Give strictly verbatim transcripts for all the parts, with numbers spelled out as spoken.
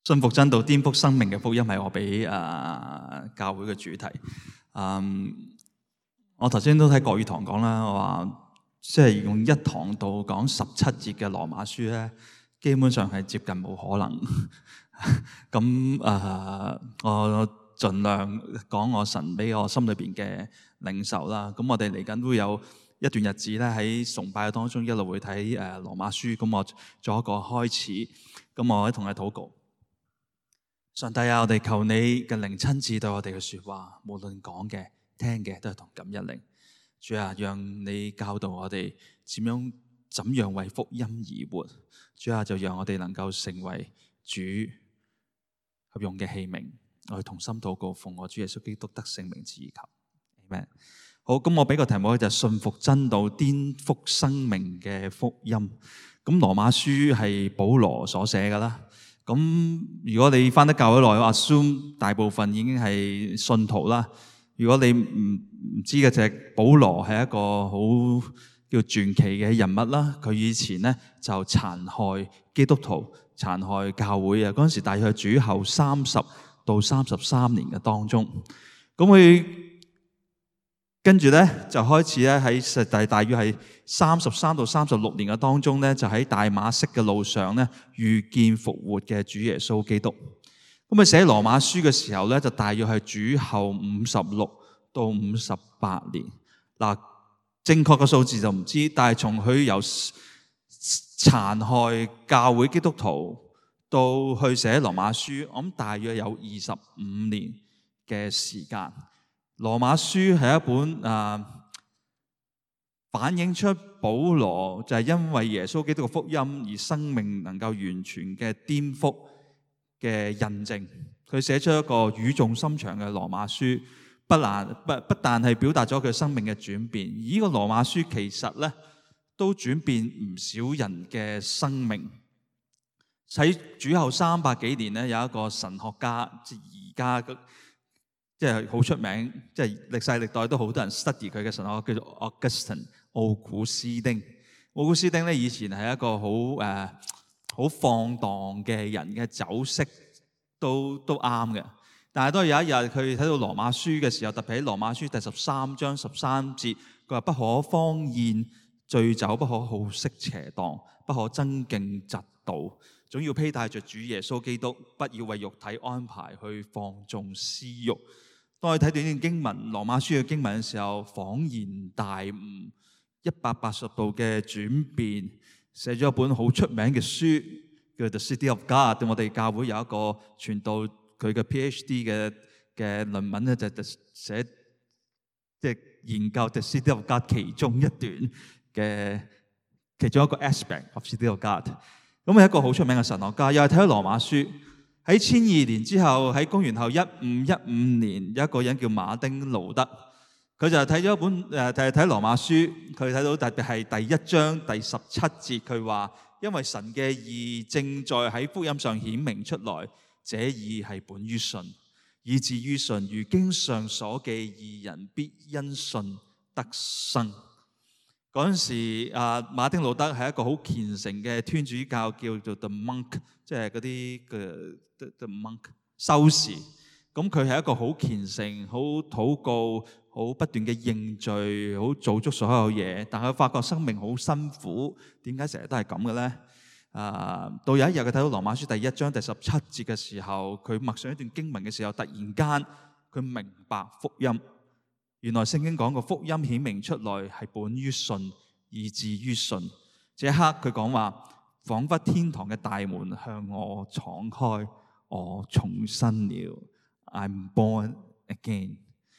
信服真道、顛覆生命嘅福音係我俾誒、呃、教會嘅主題。嗯，我頭先都喺國語堂講啦，我話即係用一堂道講十七節嘅羅馬書咧，基本上係接近冇可能。咁誒、呃，我盡量講我神俾我心裏邊嘅領受啦。咁我哋嚟緊會有一段日子咧，喺崇拜當中一路會睇誒羅馬書。咁我做一個開始，咁我喺同佢禱告。上帝啊，我哋求你嘅靈親自對我哋嘅說話，無論講嘅、聽嘅，都係同感一靈。主啊，讓你教導我哋點樣、怎樣為福音而活。主啊，就讓我哋能夠成為主合用嘅器皿。我哋同心禱告，奉我主耶穌基督得聖名之求。Amen。好，咁我俾個題目就係信服真道、顛覆生命嘅福音。咁羅馬書係保羅所寫噶啦。咁如果你翻得教會耐，我 assume 大部分已經係信徒啦。如果你唔唔知嘅就係保羅係一個好叫傳奇嘅人物啦。佢以前咧就殘害基督徒、殘害教會啊。嗰陣時大約係主後三十到三十三年嘅當中。咁佢跟住咧就開始咧喺實大大約係三十三到三十六年嘅當中咧，就喺大馬色嘅路上咧遇見復活嘅主耶穌基督。咁佢寫羅馬書嘅時候咧，就大約係主後五十六到五十八年。嗱，正確嘅數字就唔知，但係從佢由殘害教會基督徒到去寫羅馬書，我諗大約有二十五年嘅時間。羅馬書係一本誒、啊、反映出保羅就係因為耶穌基督嘅福音而生命能夠完全嘅顛覆嘅印證。佢寫出一個語重心長嘅羅馬書，不難不不但係表達咗佢生命嘅轉變，而呢個羅馬書其實咧都轉變唔少人嘅生命。喺主後三百幾年咧，有一個神學家，即係而家嘅。即係好出名，即係歷世歷代都好多人 study 佢嘅神學，叫做 Augustine 奧古斯丁。奧古斯丁咧以前係一個好誒好放蕩嘅人嘅酒色都都啱嘅。但係當有一日佢睇到羅馬書嘅時候，特別喺羅馬書第十三章十三節，佢話不可荒宴醉酒，不可好色邪蕩，不可爭競嫉妒，總要披戴着主耶穌基督，不要為肉體安排去放縱私欲。當我睇到呢段經文，羅馬書嘅經文嘅時候，恍然大悟，一百八十度嘅轉變，寫咗一本好出名嘅書，叫《The City of God》。我哋教會有一個傳道佢嘅 PhD 嘅嘅論文咧，就係寫即係研究《The City of God》其中一段嘅其中一個 aspect of City of God。咁係一個好出名嘅神學家，又係睇咗羅馬書。喺千二年之後，喺公元後一五一五年，有一個人叫馬丁路德，佢就睇咗一本誒，就係睇羅馬書。佢睇到特別係第一章第十七節，佢話：因為神嘅義正在喺福音上顯明出來，這義係本於信，以至於信。如經上所記，義人必因信得生。嗰陣時，啊馬丁路德係一個好虔誠嘅天主教，叫做 The Monk， 即係嗰啲嘅 The, the Monk 修士。咁佢係一個好虔誠、好禱告、好不斷嘅認罪、好做足所有嘢。但係佢發覺生命好辛苦，點解成日都係咁嘅咧？啊，到有一日佢睇到羅馬書第一章第十七節嘅時候，佢默想一段經文嘅時候，突然間佢明白福音。原來聖經講個福音顯明出來係本於信，以至於信。這一刻佢講話，彷彿天堂嘅大門向我敞開，我重生了。I'm born again。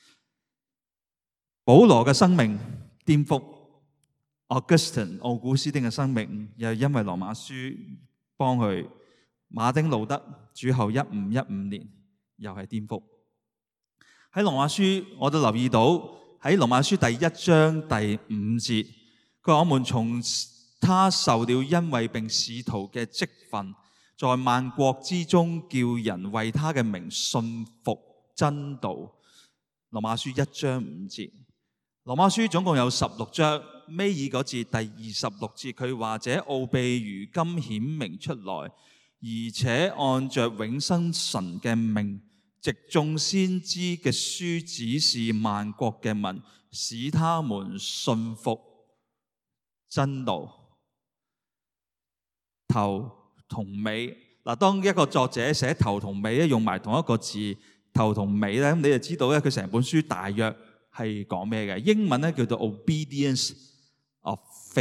保羅嘅生命顛覆 Augustine 奧古斯丁嘅生命，又因為羅馬書幫佢。馬丁路德主後一五一五年又係顛覆。喺羅馬書，我都留意到喺羅馬書第一章第五節，佢話我們從他受了恩惠並使徒嘅職分，在萬國之中叫人為他嘅名信服真道。羅馬書一章五節。羅馬書總共有十六章，尾二嗰節第二十六節，佢話這奧秘如今顯明出來， 而且按着永生神嘅命，藉眾先知嘅書指示萬國嘅民，使他們信服真道。頭同尾嗱，當一個作者寫頭同尾咧，用埋同一個字頭同尾咧，咁你就知道咧，佢成本書大約係講咩嘅？英文咧叫做 obedience of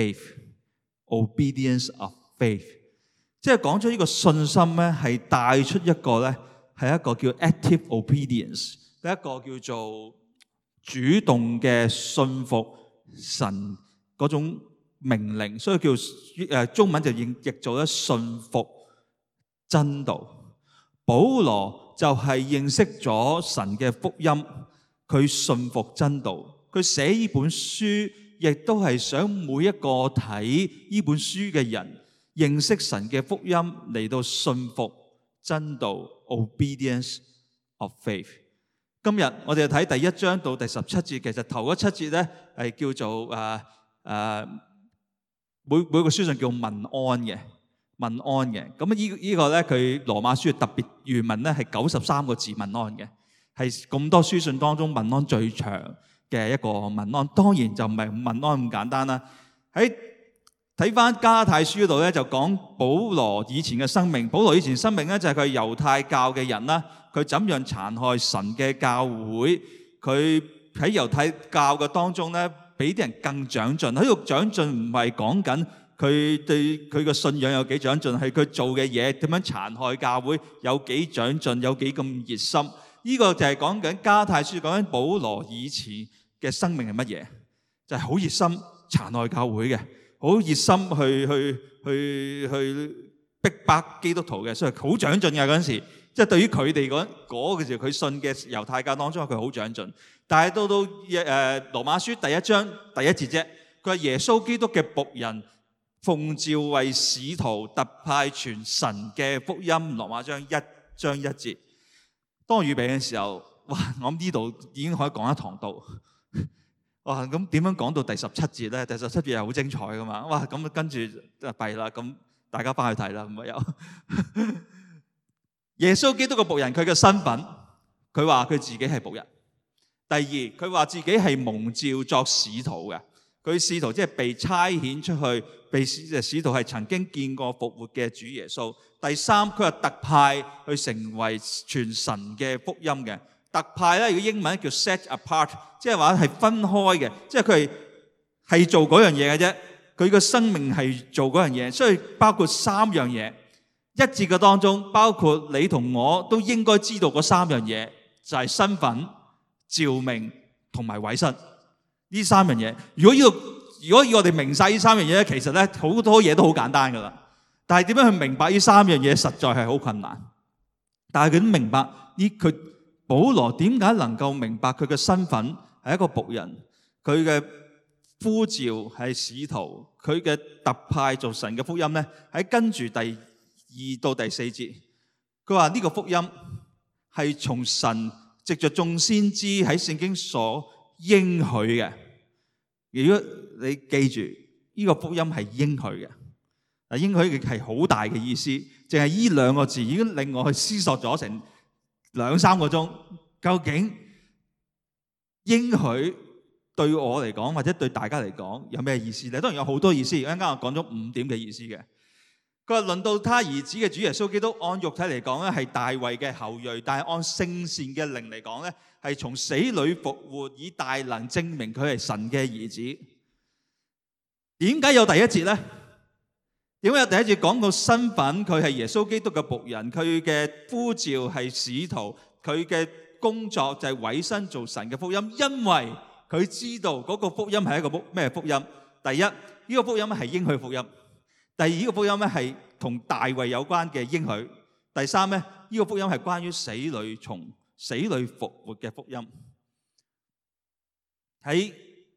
faith，obedience of faith， 即係講咗呢個信心咧，係帶出一個咧，係一個叫 active obedience， 一個叫做主動嘅信服神嗰種命令，所以叫誒中文就譯譯做咧信服真道。保羅就係認識咗神嘅福音，佢信服真道，佢寫呢本書亦都係想每一個睇呢本書嘅人認識神嘅福音，嚟到信服真道 ，obedience of faith。今日我哋睇第一章到第十七節，其實頭嗰七節咧係叫做誒誒、啊啊、每每個書信叫問安嘅。問安嘅，咁呢呢個咧佢羅馬書特別原文咧係九十三個字問安嘅，係咁多書信當中問安最長嘅一個問安。當然就唔係問安咁簡單啦。喺睇翻加拉太書嗰度咧，就講保羅以前嘅生命。保羅以前生命咧就係佢猶太教嘅人啦，佢怎樣殘害神嘅教會，佢喺猶太教嘅當中咧比啲人更長進。喺度長進唔係講緊佢對佢個信仰有幾長進，係佢做嘅嘢點樣殘害教會有幾長進，有幾咁熱心。呢、這個就係講緊加拉太書，講緊保羅以前嘅生命係乜嘢？就係好熱心殘害教會嘅，好熱心去去去去逼迫基督徒嘅，所以好長進嘅嗰陣時。即係對於佢哋嗰嗰個時候，佢信嘅猶太教當中，佢好長進。但係到到誒羅馬書第一章第一節啫，佢係耶穌基督嘅僕人，奉召為使徒，特派傳神嘅福音。羅馬章一章一節。當我預備嘅時候，哇！我諗呢度已經可以講一堂道。哇！咁點樣講到第十七節咧？第十七節係好精彩噶嘛？哇！咁跟住就弊啦。咁大家翻去睇啦。咁啊有耶穌基督嘅僕人，佢嘅身份，佢話佢自己係僕人。第二，佢話自己係蒙召作使徒嘅。佢使徒即係被差遣出去，被使使徒係曾經見過復活嘅主耶穌。第三，佢係特派去成為傳神嘅福音嘅。特派咧，如果英文叫 set apart， 即係話係分開嘅，即係佢係係做嗰樣嘢嘅啫。佢個生命係做嗰樣嘢，所以包括三樣嘢。一節嘅當中，包括你同我都應該知道嗰三樣嘢，就係身份、召命同埋委身。呢三樣嘢，如果要如果要我哋明晒呢三樣嘢咧，其實咧好多嘢都好簡單噶啦。但係點樣去明白呢三樣嘢，實在係好困難。但係佢都明白呢，佢保羅點解能夠明白佢嘅身份係一個僕人，佢嘅呼召係使徒，佢嘅特派做神嘅福音咧，喺跟住第二到第四節，佢話呢個福音係從神藉着眾先知喺聖經所應許嘅。如果你記住呢個福音係應許嘅，啊應許嘅係好大嘅意思，淨係呢兩個字已經令我去思索咗成兩三個鐘。究竟應許對我嚟講，或者對大家嚟講有咩意思咧？當然有好多意思，一陣間我講咗五點嘅意思嘅。佢話論到他兒子嘅主耶穌基督，按肉體嚟講咧係大衛嘅後裔，但係按聖善嘅靈嚟講咧係從死裏復活，以大能證明佢係神嘅兒子。點解有第一節咧？點解有第一節講到身份？佢係耶穌基督嘅僕人，佢嘅呼召係使徒，佢嘅工作就係委身做神嘅福音。因為佢知道嗰個福音係一個咩福音？第一，呢、這個福音係應許福音。第二，呢個福音咧係同大衛有關嘅應許。第三咧，呢個福音係關於死裏從死裏復活嘅福音。喺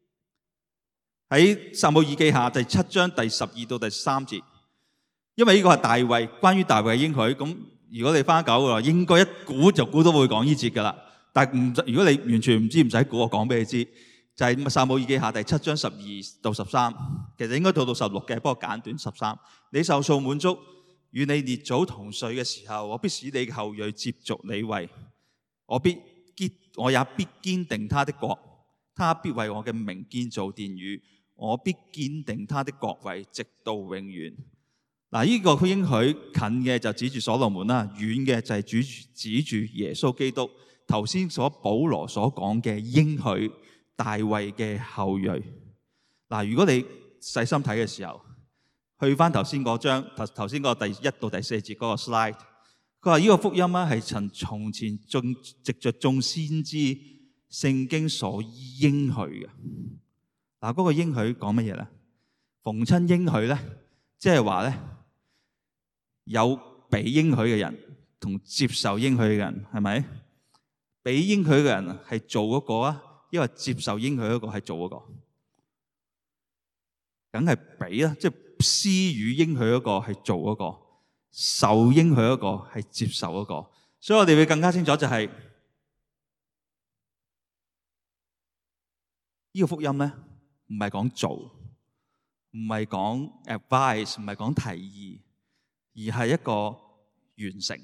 喺撒母耳記下第七章第十二到第三節，因為呢個係大衛關於大衛嘅應許。咁如果你翻九嘅話，應該一估就估到會講呢節噶啦。但係唔如果你完全唔知，唔使估，我講俾你知。就係撒母耳記下第七章十二到十三，其實應該到到十六嘅，不過簡短十三。你壽數滿足， 與你列祖同睡嘅時候，我必使你嘅後裔接續你位，我必堅，我也必堅定他的國，他必為我嘅名建造殿宇，我必堅定他的國位，直到永遠。嗱，呢個應許近嘅就指住所羅門啦，遠嘅就係指指住耶穌基督。頭先所保羅所講嘅應許大衛嘅後裔。嗱，如果你細心睇嘅時候，去翻頭先嗰張頭頭先嗰個第一到第四節嗰個 slide， 佢話呢個福音咧係曾從前眾藉着眾先知聖經所應許嘅。嗱，嗰個應許講乜嘢咧？逢親應許咧，即係話咧有俾應許嘅人同接受應許嘅人，係咪？俾應許嘅人係做嗰個啊，因為接受應許嗰個係做嗰個，梗係俾啦，即係施予應許嗰個係做嗰個，受應許嗰個係接受嗰個。所以我哋會更加清楚就係呢個福音咧，唔係講做，唔係講 advice， 唔係講提議，而係一個完成。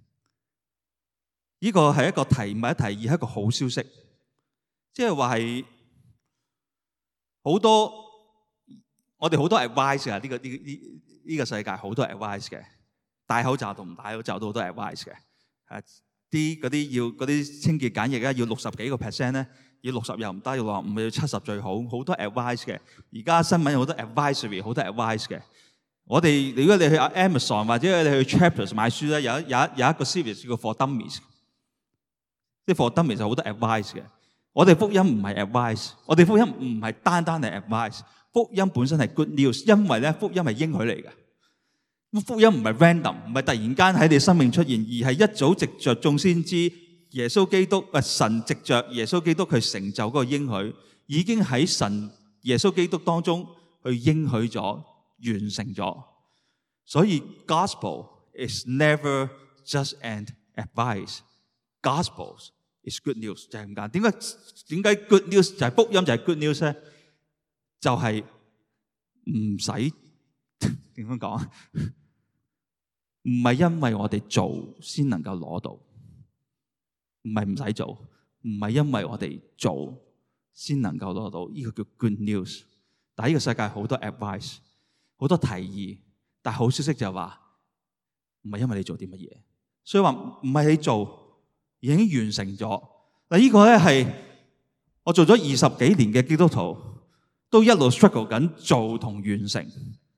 呢個係一個提唔係一提議，係一個好消息。即係話係好多我哋好多 advice 啊！呢個呢呢呢個世界好多 advice 嘅，戴口罩同唔戴口罩都好多 advice 嘅。誒啲嗰啲要嗰啲清潔簡易咧，要六十幾個 percent 咧，要六十又唔得，要六十五要七十最好，好多 advice 嘅。而家新聞有好多 advisory， 好多 advice 嘅。我哋如果你去 Amazon 或者你去 Chapters 買書咧，有一有一有一個 series 叫 For Dummies， 即係 For Dummies 就好多 advice 嘅。我哋福音唔係 advice， 我哋福音唔係單單係 advice， 福音本身係 good news， 因為咧福音係應許嚟嘅。福音唔係 random， 唔係突然間喺你生命出現，而係一早藉着眾先知耶穌基督，啊神藉着耶穌基督去成就嗰個應許，已經喺神耶穌基督當中去應許咗、完成咗。所以 gospel is never just an advice，gospel is good news 就係咁簡單。點解點解 good news 就係福音就係 good news 咧？就係唔使點樣講，唔係因為我哋做先能夠攞到，唔係唔使做，唔係因為我哋做先能夠攞到，呢個叫 good news。但係呢個世界好多 advice， 好多提議，但係好消息就係話唔係因為你做啲乜嘢，所以話唔係你做已經完成咗。嗱，呢個咧係我做咗二十幾年嘅基督徒，都一路 struggle 緊做同完成。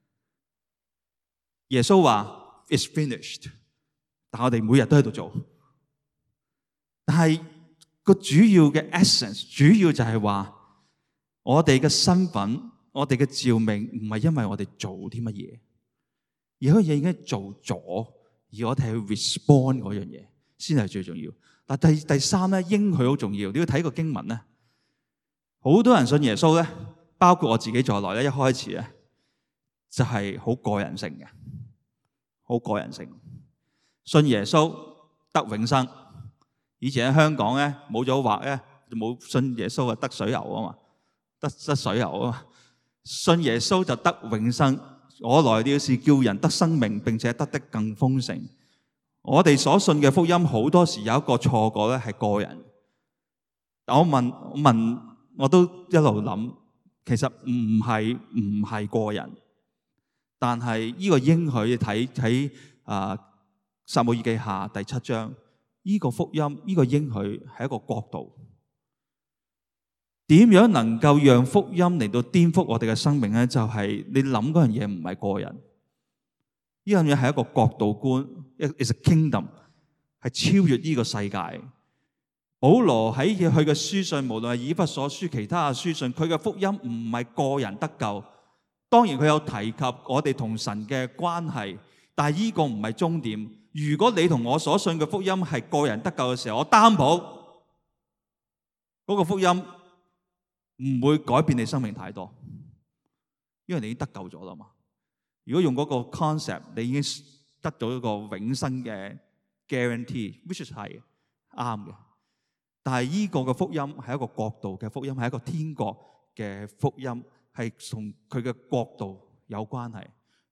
耶穌話 It's finished， 但我哋每日都喺度做。但係個主要嘅 essence， 主要就係話我哋嘅身份，我哋嘅召命唔係因為我哋做啲乜嘢，而嗰樣嘢已經做咗，而我哋去 respond 嗰樣嘢先係最重要。但第第三咧，應許好重要。你要睇個經文咧，好多人信耶穌咧，包括我自己在內咧，一開始咧就係好個人性嘅。好個人性，信耶穌得永生。以前喺香港咧冇咗畫咧，就冇信耶穌啊得水牛啊嘛，得得水牛啊嘛。信耶穌就得永生。我來了是叫人得生命，並且得的更豐盛。我哋所信嘅福音好多時有一個錯覺咧係個人。我問我問我都一路諗，其實唔係唔係個人。但係呢個應許睇喺啊撒母耳記下第七章，呢個福音呢個應許係一個國度。點樣能夠讓福音嚟到顛覆我哋嘅生命咧？就係你諗嗰樣嘢唔係個人，呢樣嘢係一個國度觀 ，is a kingdom， 係超越呢個世界。保羅喺佢嘅書信，無論係以弗所書、其他嘅書信，佢嘅福音唔係個人得救。當然佢有提及我哋同神嘅關係，但係呢個唔係終點。如果你同我所信嘅福音係個人得救嘅時候，我擔保嗰個福音唔會改變你生命太多，因為你已經得救咗啦嘛。如果用嗰個 concept， 你已經得到一個永生嘅 guarantee，which 係啱嘅。但係呢個嘅福音係一個國度嘅福音，係一個天國嘅福音。係同佢嘅國度有關係，呢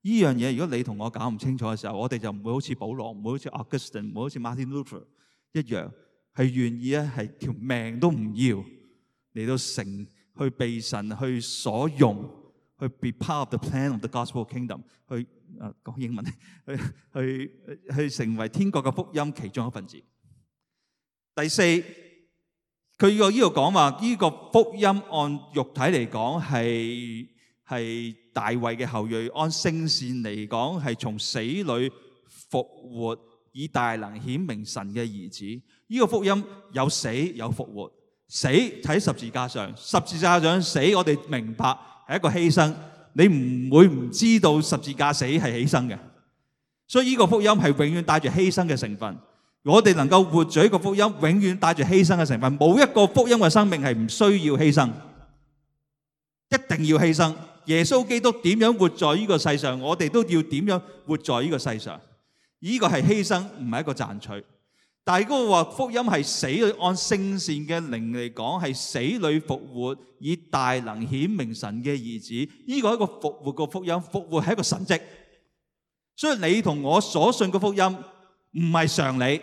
呢樣嘢如果你同我搞唔清楚嘅時候，我哋就唔會好似保羅，唔會好似 Augustine，唔會好似 Martin Luther 一樣，係願意咧係條命都唔要嚟到成去被神去所用，去 be part of the plan of the gospel kingdom， 去誒講英文，去去去成為天國嘅福音其中一份子。第四，佢個呢度講話呢個福音按肉體嚟講係係大衛嘅後裔，按聖善嚟講係從死裏復活，以大能顯明神嘅兒子。呢個福音有死有復活，死喺十字架上，十字架上死我哋明白係一個犧牲，你唔會唔知道十字架死係犧牲嘅，所以呢個福音係永遠帶住犧牲嘅成分。我哋能夠活住呢個福音，永遠帶住犧牲嘅成分。冇一個福音嘅生命係唔需要犧牲，一定要犧牲。耶穌基督點樣活在呢個世上，我哋都要點樣活在呢個世上。呢個係犧牲，唔係一個賺取。但係嗰個話福音係死裏，按聖善嘅靈嚟講係死裏復活，以大能顯明神嘅兒子。呢個係一個復活嘅福音，復活係一個神蹟。所以你同我所信嘅福音唔係常理。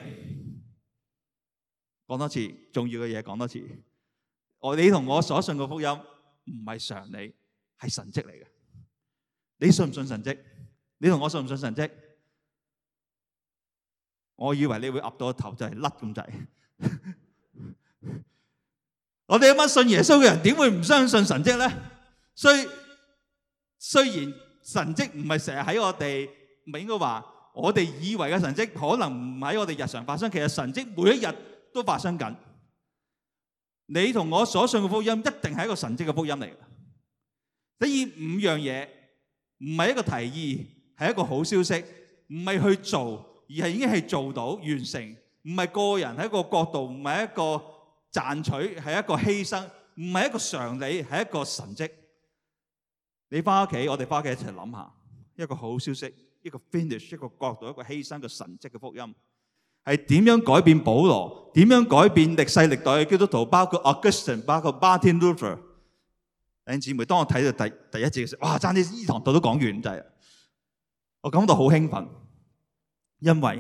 講多次，重要嘅嘢講多次。我你同我所信嘅福音唔係常理，係神蹟嚟嘅。你信唔信神蹟？你同我信唔信神蹟？我以為你會岌到個頭就係甩咁滯。我哋一班信耶穌嘅人點會唔相信神蹟咧？所以雖然神蹟唔係成日喺我哋，唔係應該話我哋以為嘅神蹟可能唔喺我哋日常發生，其實神蹟每一日都發生緊。你同我所信嘅福音一定係一個神蹟嘅福音嚟嘅。所以五樣嘢唔係一個提議，係一個好消息，唔係去做。而係已經係做到完成，唔係個人喺一個角度，唔係一個賺取，係一個犧牲，唔係一個常理，係一個神蹟。你翻屋企，我哋翻屋企一齊諗下，一個好消息，一個 finish， 一個角度，一個犧牲嘅神蹟嘅福音，係點樣改變保羅？點樣改變歷世歷代嘅基督徒？包括 Augustine， 包括 Martin Luther。弟兄姊妹，當我睇到第第一節嘅時候，哇！爭啲呢堂道都講完就係，我感到好興奮。因為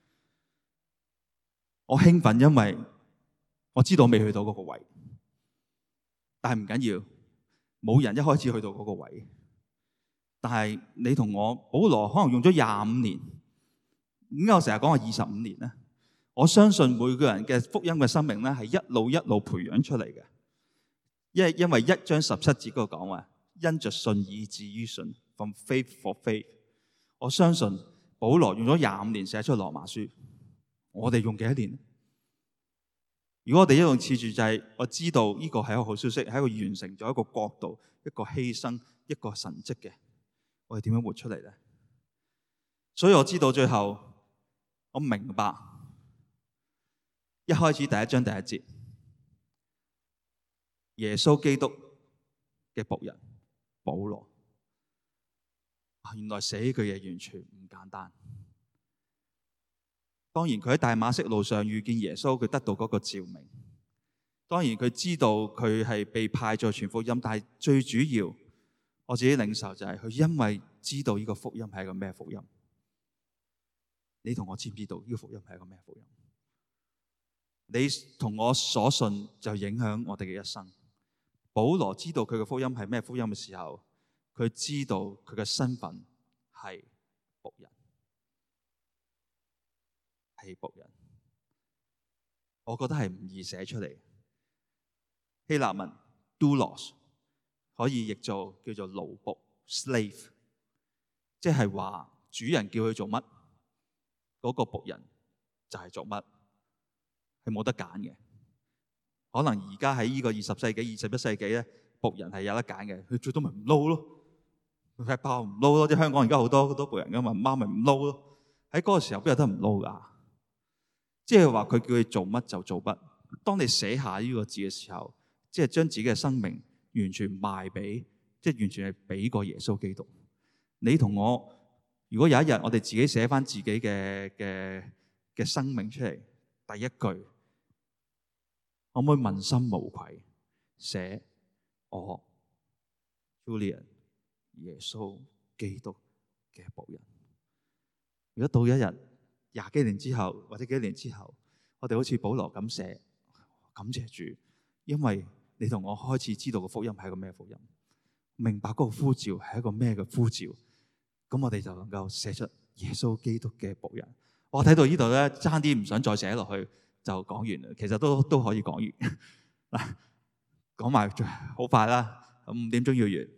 我興奮，因為我知道我未去到嗰個位，但係唔緊要，冇人一開始去到嗰個位。但係你同我，保羅可能用咗廿五年，點解我成日講話二十五年咧？我相信每個人嘅福音嘅生命咧，係一路一路培養出嚟嘅。因為因為一章十七節嗰度講話，因着信以至於信 ，from faith for faith。我相信。保羅用咗廿五年寫出羅馬書，我哋用幾多年？如果我哋一用次序就係，我知道呢個係一個好消息，係一個完成咗一個國度、一個犧牲、一個神蹟嘅，我哋點樣活出嚟咧？所以我知道最後，我明白一開始第一章第一節，耶穌基督嘅僕人保羅。原來寫呢句嘢完全唔簡單。當然佢喺大馬色路上遇見耶穌，佢得到嗰個召命。當然佢知道佢係被派在傳福音，但係最主要我自己領受就係佢因為知道呢個福音係一個咩福音。你同我知唔知道呢個福音係一個咩福音？你同我所信就影響我哋嘅一生。保羅知道佢嘅福音係咩福音嘅時候，佢知道佢嘅身份係僕人，係僕人。我覺得係唔易寫出嚟。希臘文 doulos 可以譯做叫做奴僕 slave， 即係話主人叫佢做乜，嗰個僕人就係做乜，係冇得揀嘅。可能而家喺呢個二十世紀、二十一世紀咧，僕人係有得揀嘅，佢最多咪唔撈咯。佢爆唔撈咯，即係香港而家好多好多僕人噶嘛，貓咪唔撈咯。喺嗰個時候邊有得唔撈噶？即係話佢叫佢做乜就做乜。當你寫下呢個字嘅時候，即係將自己嘅生命完全賣俾，即係完全係俾個耶穌基督。你同我，如果有一日我哋自己寫翻自己嘅嘅嘅生命出嚟，第一句可唔可以問心無愧寫我 Julian 耶穌基督嘅僕人。如果到一日廿幾年之後，或者幾年之後，我哋好似保羅咁寫，感謝主，因為你同我開始知道個福音係一個咩福音，明白嗰個呼召係一個咩嘅呼召，咁我哋就能夠寫出耶穌基督嘅僕人。我睇到呢度咧，差啲唔想再寫落去，就講完啦。其實都都可以講完嗱，講埋好快啦，五點鐘要完。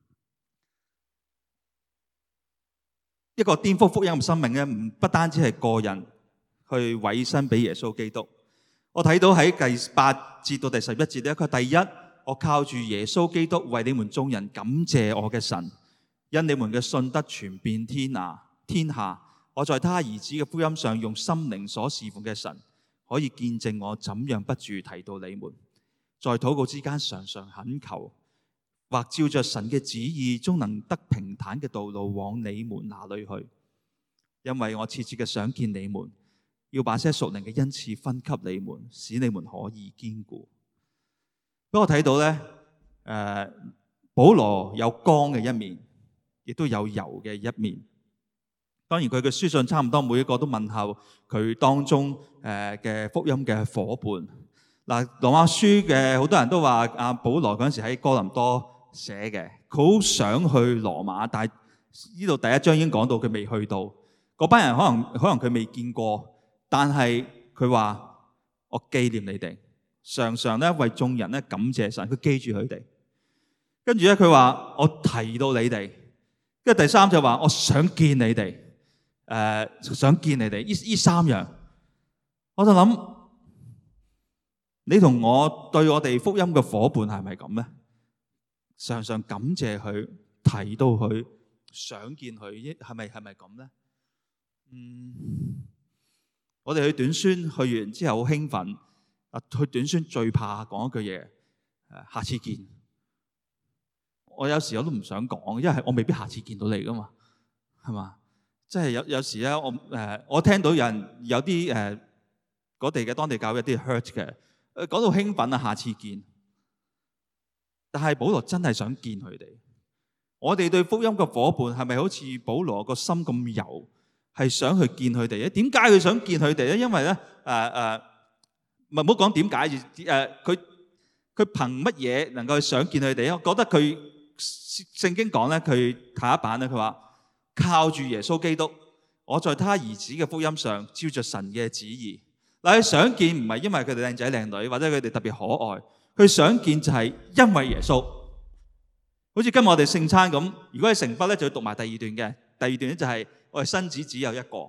一個顛覆福音嘅生命咧，唔不單止係個人去委身俾耶穌基督。我睇到喺第八節到第十一節咧，佢第一，我靠住耶穌基督為你們眾人感謝我嘅神，因你們嘅信德傳遍天下，天下我在他兒子嘅福音上用心靈所侍奉嘅神，可以見證我怎樣不住提到你們，在禱告之間常常懇求，或照着神嘅旨意，終能得平坦嘅道路往你們那裏去。因為我切切嘅想見你們，要把些屬靈嘅恩賜分給你們，使你們可以堅固。不過我睇到咧，誒、呃，保羅有光嘅一面，亦都有柔嘅一面。當然佢嘅書信差唔多每一個都問候佢當中誒嘅福音嘅夥伴。嗱，羅馬書嘅好多人都話阿保羅嗰陣時喺哥林多寫嘅，佢好想去羅馬，但係呢度第一章已經講到佢未去到。嗰班人可能可能佢未見過，但係佢話我紀念你哋，常常咧為眾人咧感謝神，佢記住佢哋。跟住咧佢話我提到你哋，跟住第三就話我想見你哋。誒、呃，想見你哋，呢呢三樣，我就諗，你同我對我哋福音嘅夥伴係咪咁咧？常常感謝佢，提到佢，想見佢，係咪係咪咁咧？嗯，我哋去短宣去完之後好興奮，啊，去短宣最怕講一句嘢，誒，下次見。我有時我都唔想講，因為我未必下次見到你噶嘛，係嘛？即係有有時咧，我誒我聽到有人有啲誒嗰地嘅當地教會有啲 hurt 嘅，誒講到興奮啊，下次見。但係保羅真係想見佢哋。我哋對福音嘅夥伴係咪好似保羅個心咁柔，係想去見佢哋咧？點解佢想見佢哋咧？因為咧誒誒，唔好講點解，誒佢佢憑乜嘢能夠想見佢哋咧？我覺得佢聖經講咧，佢下一版咧，佢話。靠住耶穌基督，我在他兒子嘅福音上照着神嘅旨意。嗱，佢想見唔係因為佢哋靚仔靚女或者佢哋特別可愛，佢想見就係因為耶穌。好似今日我哋聖餐咁，如果係成筆咧，就要讀埋第二段嘅。第二段咧就係我哋身子只有一個，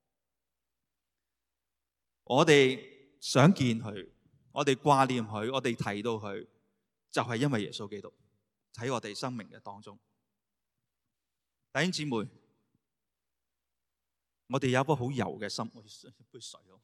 我哋想見佢，我哋掛念佢，我哋提到佢，就係因為耶穌基督喺我哋生命嘅當中。弟兄姊妹，我哋有一顆好柔嘅心，我要一杯水咯。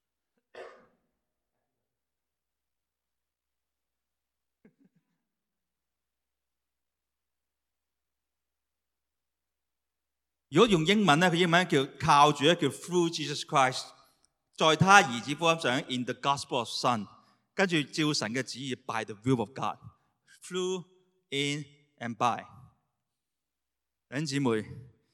如果用英文咧，佢英文叫靠住咧，叫 Through Jesus Christ， 在他兒子福音上 In the Gospel of Son， 跟住照神嘅旨意 By the will of God，Through in and by。弟兄姊妹，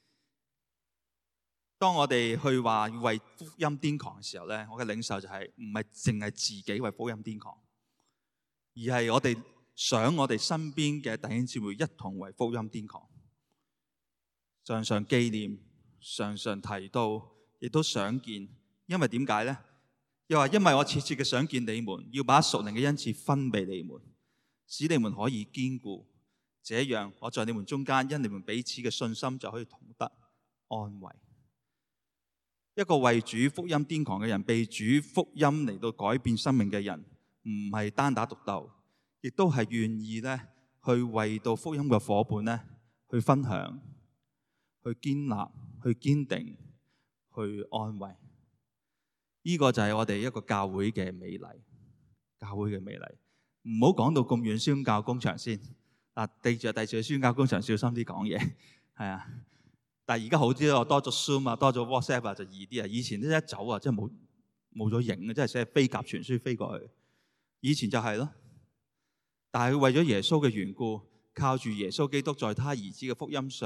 當我哋去話為福音癲狂嘅時候咧，我嘅領受就係唔係淨係自己為福音癲狂，而係我哋想我哋身邊嘅弟兄姊妹一同為福音癲狂，常常紀念，常常提到，亦都想見。因為點解咧？又話因為我切切嘅想見你們，要把屬靈嘅恩賜分俾你們，使你們可以堅固。這樣，我在你們中間，因你們彼此嘅信心，就可以同得安慰。一個為主福音癲狂嘅人，被主福音嚟到改變生命嘅人，唔係單打獨鬥，亦都係願意咧去為到福音嘅夥伴咧去分享、去堅立、去堅定、去安慰。呢、這個就係我哋一個教會嘅美麗，教會嘅美麗。唔好講到咁遠宣教工場先。嗱，記住啊，第時去宣教工場小心啲講嘢，係啊。但係而家好啲咯，多咗 Zoom 啊，多咗 WhatsApp 啊，就易啲啊。以前咧一走啊，真係冇冇咗影啊，真係寫飛鴿傳書飛過去。以前就係咯。但係佢為咗耶穌嘅緣故，靠住耶穌基督在他兒子嘅福音上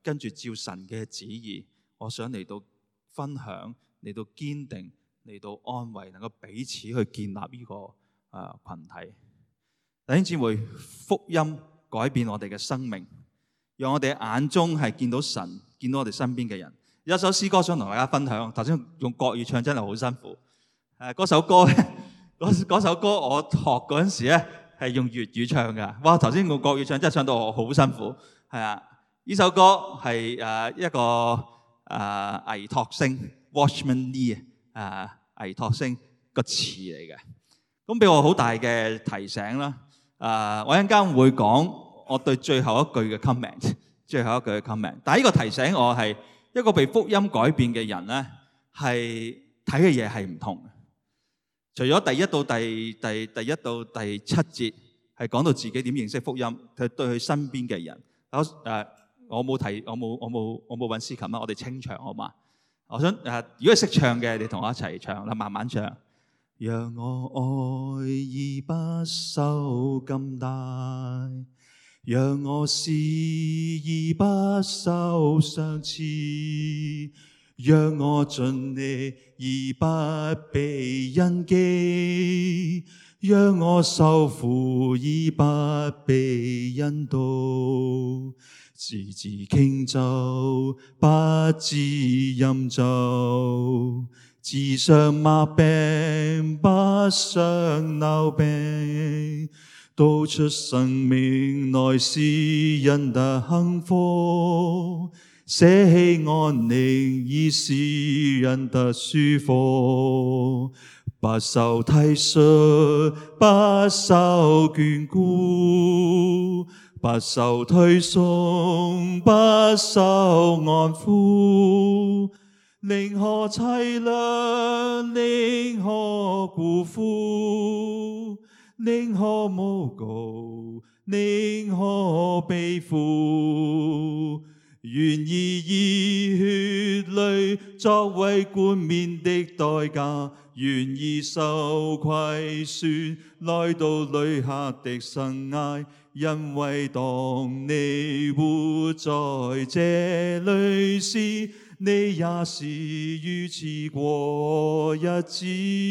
跟住照神嘅旨意，我想嚟到分享，嚟到堅定，嚟到安慰，能夠彼此去建立呢、這個誒、呃、群體。弟兄姊妹，福音改變我哋嘅生命，讓我哋眼中係見到神，見到我哋身邊嘅人。有一首詩歌想同大家分享，頭先用國語唱真係好辛苦。誒，嗰首歌咧，嗰首歌我學嗰陣時咧係用粵語唱㗎。哇，頭先用國語唱真係唱到我好辛苦。係啊，呢首歌係誒一個誒倪柝聲 Watchman Nee 誒倪柝聲個詞嚟嘅。咁俾我好大嘅提醒啦。誒，我一陣間會講我對最後一句嘅 comment， 最後一句嘅 comment。但係呢個提醒我係一個被福音改變嘅人咧，係睇嘅嘢係唔同嘅。除咗第一到第第第一到第七節係講到自己點認識福音，佢對佢身邊嘅人。我誒我冇提，我冇我冇我冇揾司琴啦，我哋清唱好嘛？我想誒，如果係識唱嘅，你同我一齊唱啦，慢慢唱。讓我愛意不受禁帶，讓我思意不受相似，讓我盡力而不被印記，讓我受苦而不被引導，自自傾奏不知飲酒，自傷麻病不想流病，道出生命來是人的幸福，捨棄安寧已是人的舒服，不受體恤不受眷顧，不受推送不受安撫，寧可凄涼寧可辜負，寧可誣告寧可背負，願意以血淚作為冠冕的代價，願意受虧損來到旅客的生涯，因為當你活在這裏時，你也是如此過日子，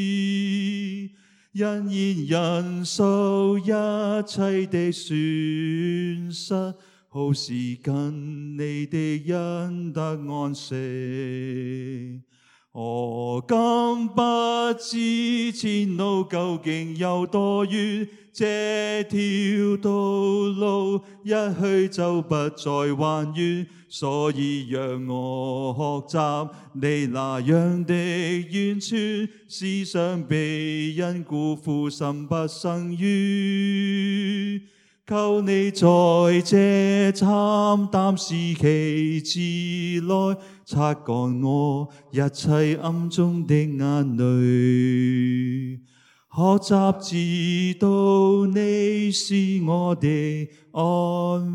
欣然忍受一切的損失，好是跟你的人得安息。我今不知前路究竟有多遠，這條道路一去就不再還原，所以讓我學習你那樣的完全，時常被人辜負心不生於，求你在這慘淡時期之內擦乾我一切暗中的眼淚，學習知道你是我的安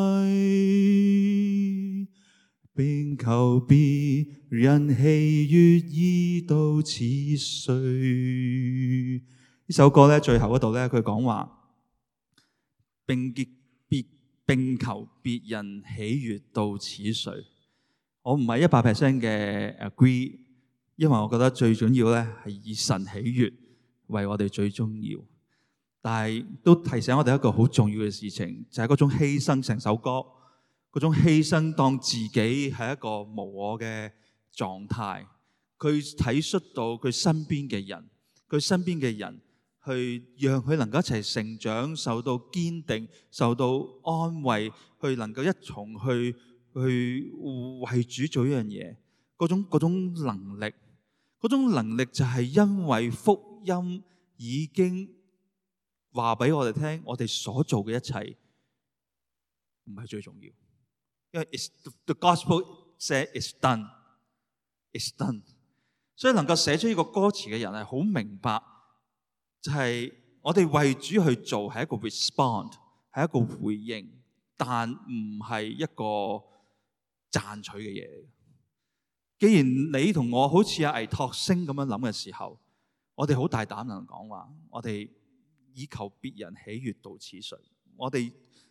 慰，並求別人喜悅已到此歲。呢首歌咧，最後嗰度咧，佢講話並結別並求別人喜悅到此歲。我唔係一百 percent 嘅 agree， 因為我覺得最重要咧係以神喜悅為我哋最重要。但係都提醒我哋一個好重要嘅事情，就係嗰種犧牲。成首歌嗰種犧牲，當自己係一個無我嘅狀態，佢體恤到佢身邊嘅人，佢身邊嘅人去讓佢能夠一齊成長，受到堅定，受到安慰，去能夠一同去去為主做一樣嘢，嗰種嗰種能力，嗰種能力就係因為福音已經話俾我哋聽，我哋所做嘅一切唔係最重要，因為 it's, the gospel said it's done, it's done。所以能夠寫出呢個歌詞嘅人係好明白，就係我哋為主去做係一個 respond， 係一個回應，但唔係一個賺取嘅嘢。既然你同我好似阿倪柝聲咁樣諗嘅時候，我哋好大膽能講話，我哋以求別人喜悅到此歲。我哋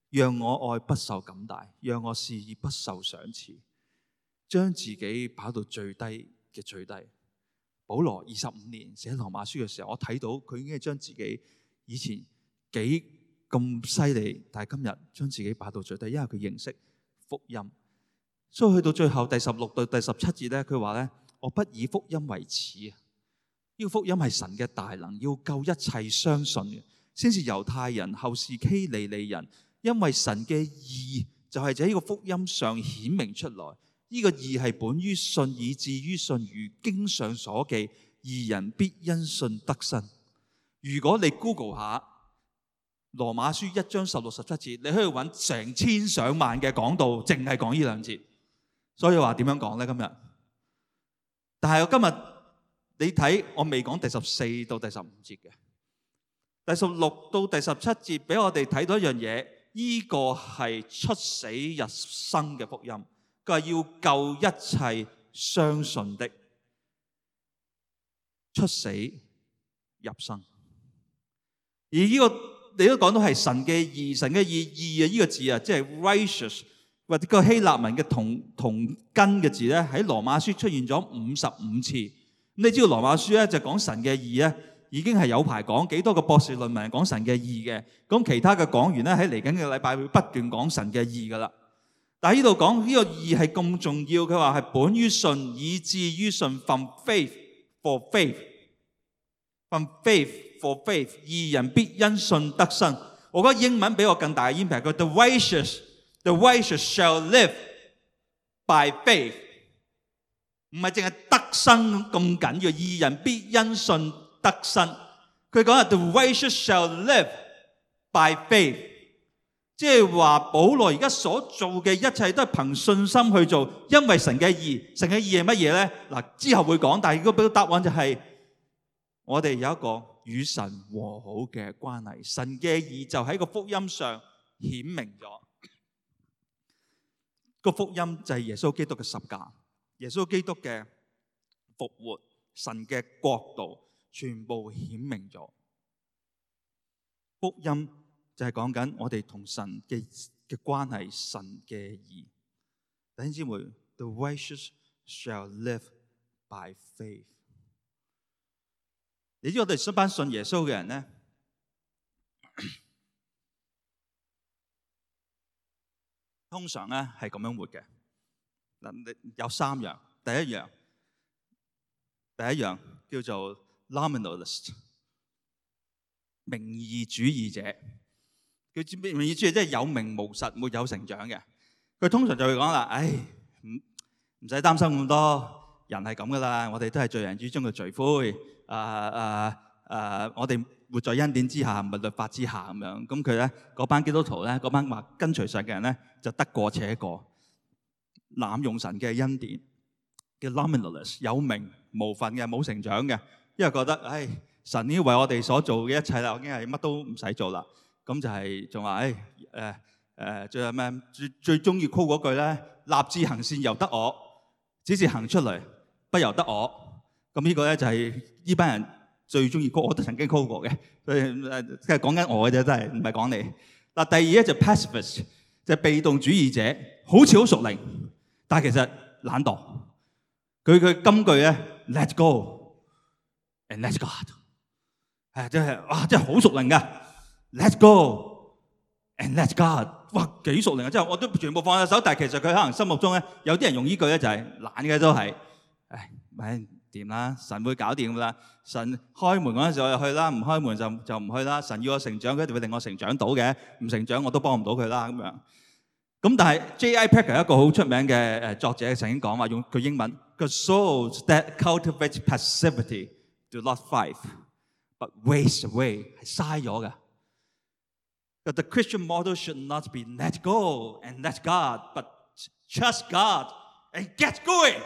讓我愛不受感戴，讓我肆意不受賞賜，將自己擺到最低嘅最低。保羅二十五年寫羅馬書嘅時候，我睇到佢已經係將自己以前幾咁犀利，但係今日將自己擺到最低，因為佢認識福音。所以去到最後第十六到第十七節咧，佢話咧：我不以福音為恥啊！呢個福音係神嘅大能，要救一切相信嘅，先是猶太人，後是希利尼人。因為神嘅義就係喺呢個福音上顯明出來。呢、這個義係本於信，以至於信，如經上所記：義人必因信得生。如果你 Google 下羅馬書一章十六十七節，你可以揾成千上萬嘅講道，淨係講呢兩節。所以話點樣講呢？今日，但係我今日你睇，我未講第十四到第十五節嘅，第十六到第十七節俾我哋睇到一樣嘢，呢、這個係出死入生嘅福音。佢話要救一切相信的，出死入生。而呢、這個你都講到係神嘅義，神嘅義義啊，呢、這個字啊，即係 righteous 或者個希臘文嘅同同根嘅字咧，喺羅馬書出現咗五十五次。咁你知道羅馬書咧就講神嘅義咧，已經係有排講幾多個博士論文講神嘅義嘅。咁其他嘅講員咧喺嚟緊嘅禮拜會不斷講神嘅義噶啦。但係呢度講呢個義係咁重要，佢話係本於信，以至於信 ，from faith for faith，from faith for faith， 義人必因信得生。我覺得英文比我更大嘅 impact， 佢 the righteous，the righteous shall live by faith， 唔係淨係得生咁緊要，義人必因信得生。佢講係 the righteous shall live by faith。即係話，保羅而家所做嘅一切都係憑信心去做，因為神嘅義，神嘅義係乜嘢咧？嗱，之後會講，但係如果俾個答案就係、是，我哋有一個與神和好嘅關係，神嘅義就喺個福音上顯明咗。個福音就係耶穌基督嘅十架，耶穌基督嘅復活，神嘅國度全部顯明咗。福音就係講緊我哋同神嘅嘅關係，神嘅義。弟兄姊妹 ，The righteous shall live by faith。你知我哋一班信耶穌嘅人咧，通常咧係咁樣活嘅。嗱，有三樣，第一樣，第一樣叫做 nominalist， 名義主義者。佢知咩意思？即係有名無實，沒有成長嘅。佢通常就會講啦，唉，唔唔使擔心咁多，人係咁噶啦。我哋都係罪人之中嘅罪魁。啊啊啊！我哋活在恩典之下，唔係律法之下咁樣。咁佢咧嗰班基督徒咧，嗰班話跟隨神嘅人咧，就得過且過，濫用神嘅恩典，叫 nominalist， 有名無份嘅，冇成長嘅，因為覺得唉，神已經為我哋所做嘅一切啦，我已經係乜都唔使做啦。咁就係仲話誒誒誒，最後咩？最最中意 call 嗰句咧，立志行善由得我，只是行出嚟不由得我。咁呢個咧就係呢班人最中意 call，我都曾經 call 過嘅。所以誒，即係講緊我嘅啫，真係唔係講你。嗱，第二咧就 pacifist， 就係被動主義者，好似好屬靈，但係其實懶惰。佢佢金句咧 ，Let go and let God， 係真係哇，真係好屬靈㗎。Let go and let God， 哇幾熟靈啊！即係我都全部放喺手，但係其實佢可能心目中咧有啲人用呢句咧就係懶嘅都係，唉咪掂啦，神會搞掂噶啦。神開門嗰陣時我就去啦，唔開門就就唔去啦。神要我成長，佢一定會令我成長到嘅，唔成長我都幫唔到佢啦咁樣。咁但係 J I Packer 一個好出名嘅誒作者曾經講話，用佢英文，個 souls that cultivate passivity do not thrive but waste away， 係嘥咗嘅。The Christian model should not be let go and let God, but trust God and get going。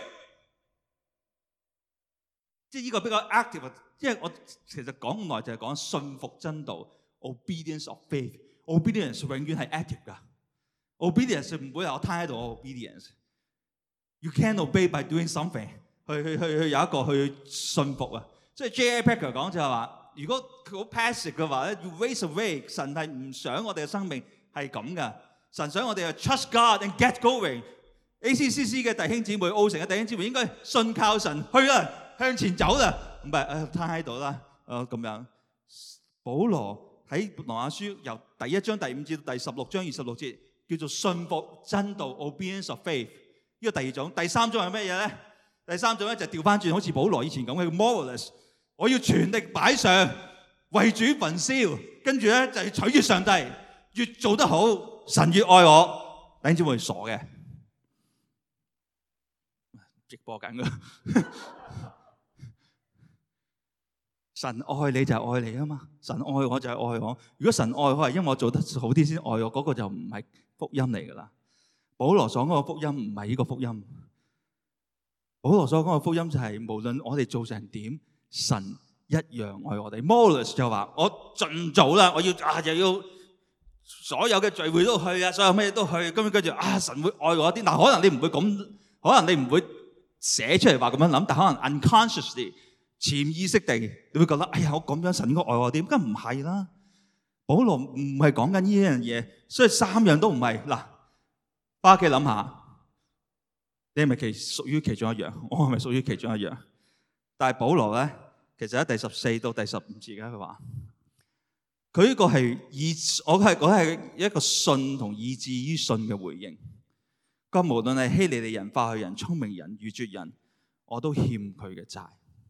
即係呢個比較 active， 因為我其實講咁耐就係講信服真道 ，obedience of faith。obedience 永遠係 active 㗎 ，obedience 唔會係我攤喺度我 obedience。You can obey by doing something， 去去去去有一個去信服啊。所以 J I Packer 講就係話。如果佢好 passive 嘅話咧，要 waste away， 神係唔想我哋嘅生命係咁噶。神想我哋去 trust God and get going。A C C C 嘅弟兄姊妹，澳城嘅弟兄姊妹應該信靠神去啦，向前走啦，唔係誒攤喺度啦，誒咁樣。保羅喺羅馬書由第一章第五節到第十六章二十六節，叫做信服真道 （obedience of faith）。呢個第二種，第三種係咩嘢咧？第三種咧就調翻轉，好似保羅以前咁嘅 moralist， 我要全力擺上，為主焚燒，跟住咧就係取悅上帝，越做得好，神越愛我。弟兄姊妹，傻嘅，直播緊㗎。神愛你就係愛你啊嘛，神愛我就係愛我。如果神愛我係因為我做得好啲先愛我，嗰個就唔係福音嚟噶啦。保羅所講嘅福音唔係呢個福音。保羅所講嘅福音就係無論我哋做成點，神一樣愛我哋。Moralist 就話我盡做啦，我要啊又要所有嘅聚會都去啊，所有咩都去，咁跟住啊神會愛我啲。嗱，可能你唔會咁，可能你唔會寫出嚟話咁樣諗，但可能 unconsciously 潛意識地你會覺得，哎呀，我咁樣神應該愛我啲，咁唔係啦。保羅唔係講緊呢樣嘢，所以三樣都唔係。嗱，返屋企諗下。你係咪其屬於其中一樣？我係咪屬於其中一樣？但係保羅咧，其實喺第十四到第十五節嘅佢話，佢呢個係以我係我係一個信同以至於信嘅回應。佢無論係希利尼人、化去人、聰明人、愚拙人，我都欠佢嘅債。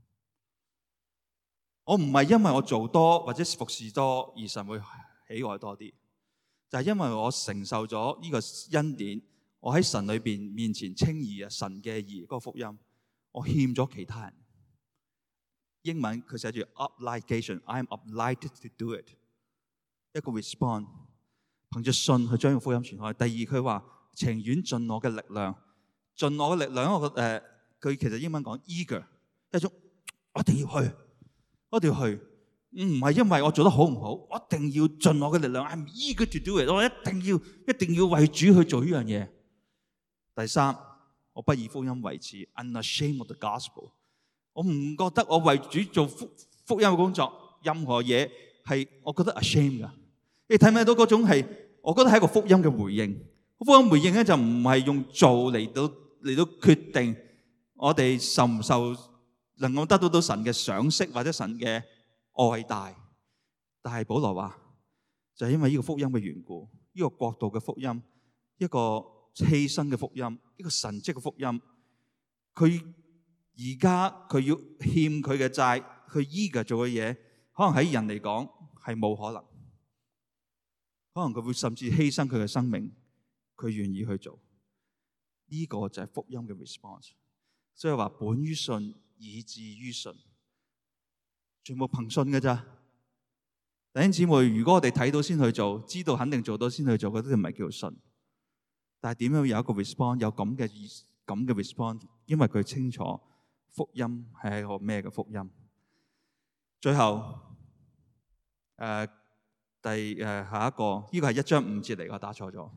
我唔係因為我做多或者服侍多而神會喜愛多啲，就係因為我承受咗呢個恩典。我喺神裏邊面前稱義啊，神嘅義嗰個福音，我欠咗其他人。英文佢寫住 obligation，I'm obliged to do it， 一個 response， 憑着信去將個福音傳開。第二佢話情願盡我嘅力量，盡我嘅力量。我誒，佢、呃、其實英文講 eager， 一種我一定要去，我一定要去，唔係因為我做得好唔好，我一定要盡我嘅力量。I'm eager to do it， 我一定要一定要為主去做呢樣嘢。第三，我不以福音為恥 ，unashamed of the gospel。我唔覺得我為主做福福音嘅工作，任何嘢係我覺得 ashamed 噶。你睇唔睇到嗰種係？我覺得係一個福音嘅回應。福音回應咧就唔係用做嚟到嚟到決定我哋受唔受，能夠得到到神嘅賞識或者神嘅愛戴。但係保羅話，就係因為呢個福音嘅緣故，呢個國度嘅福音，一個犧牲嘅福音，一個神蹟嘅福音，佢而家佢要欠佢嘅債，佢依家做嘅嘢，可能喺人嚟講係冇可能，可能佢會甚至犧牲佢嘅生命，佢願意去做。呢個就係福音嘅 response。所以話本於信，以至於信，全部憑信嘅咋。弟兄姊妹，如果我哋睇到先去做，知道肯定做到先去做，嗰啲唔係叫做信。但係點樣有一個 response， 有咁嘅咁嘅 response？ 因為佢清楚福音係一個咩嘅福音。最後誒、呃、第誒、呃、下一個，呢、這個係一章五節嚟，我打錯咗。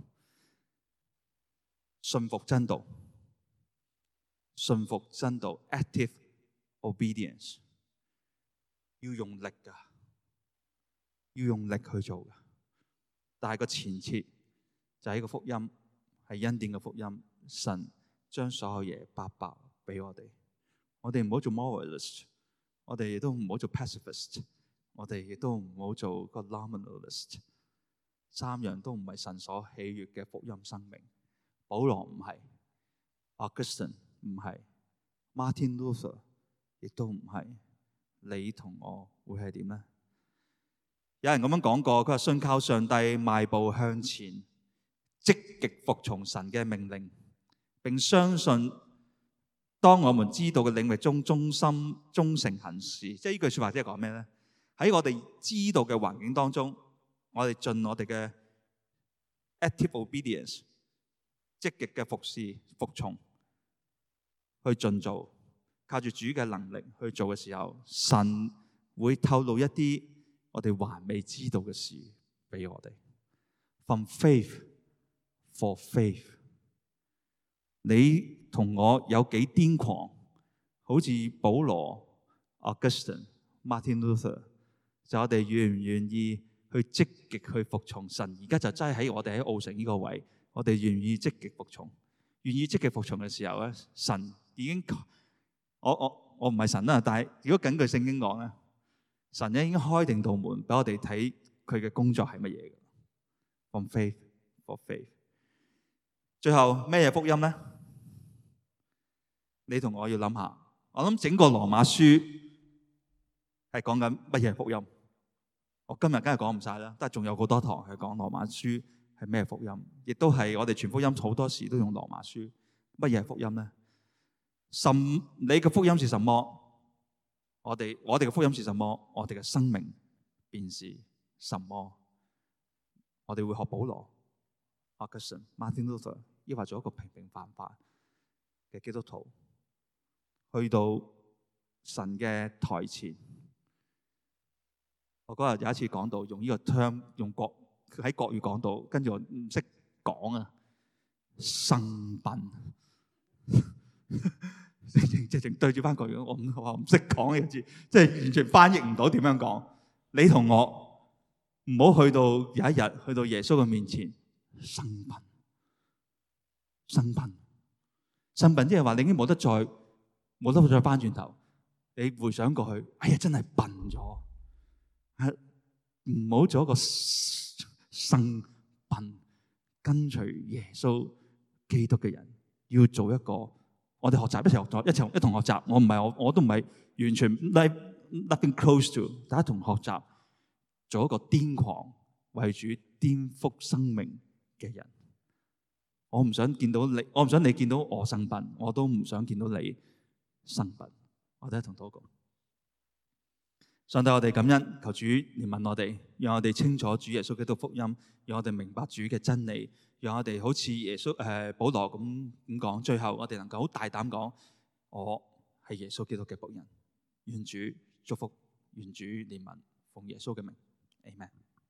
信服真道，信服真道 ，active obedience， 要用力噶，要用力去做噶。但係個前設就係呢個福音。係恩典嘅福音，神將所有嘢白白俾我哋。我哋唔好做 moralist， 我哋亦都唔好做 pacifist， 我哋亦都唔好做個 nominalist。三樣都唔係神所喜悅嘅福音生命。保羅唔係 ，Augustine 唔係 ，Martin Luther 亦都唔係。你同我會係點呢？有人咁樣講過，佢話信靠上帝，邁步向前。積極服從神嘅命令，並相信當我們知道嘅領域中忠心忠誠行事。即係呢句說話即係講咩咧？喺我哋知道嘅環境當中，我哋盡我哋嘅 active obedience， 積極嘅服侍服從，去盡做，靠住主嘅能力去做嘅時候，神會透露一啲我哋還未知道嘅事俾我哋。From faith for faith， 你同我有幾癲狂？好似保羅、Augustine、Martin Luther， 就我哋願唔願意去積極去服從神。而家就真係喺我哋喺澳城呢個位，我哋願意積極服從，願意積極服從嘅時候咧，神已經我我我唔係神啦，但係如果根據聖經講咧，神咧已經開定道門俾我哋睇佢嘅工作係乜嘢嘅。From faith for faith。最後咩嘢福音咧？你同我要諗下。我諗整個羅馬書係講緊乜嘢福音？我今日梗係講唔晒啦，但係仲有好多堂係講羅馬書係咩福音，亦都係我哋傳福音好多時都用羅馬書。乜嘢係福音咧？什你嘅福音是什麼？我哋我哋嘅福音是什麼？我哋嘅生命便是什麼？我哋會學保羅、Augustine、Martin Luther， 抑或做一個平平凡凡嘅基督徒，去到神嘅台前。我嗰日有一次講到用呢個 term， 用國喺國語講到，跟住我唔識講啊，生笨，直情對住翻國語，我唔我唔識講呢個字，即係完全翻譯唔到點樣講。你同我唔好去到有一日去到耶穌嘅面前，生笨，生笨，生笨，即係話你已經冇得再冇得再翻轉頭。你回想過去，哎呀，真係笨咗。唔好做一個生笨跟隨耶穌基督嘅人，要做一個我哋學習一齊學習一齊一同學習。我唔係我我都唔係完全 nothing close to， 大家同學習做一個癲狂為主顛覆生命嘅人。我唔想見到你，我唔想你見到我生笨，我都唔想見到你生笨。我哋一同禱告。上帝，我哋感恩，求主憐憫我哋，讓我哋清楚主耶穌基督福音，讓我哋明白主嘅真理，讓我哋好似耶穌誒、呃、保羅咁咁講，最後我哋能夠好大膽講，我係耶穌基督嘅僕人。願主祝福，願主憐憫，奉耶穌嘅名，阿們。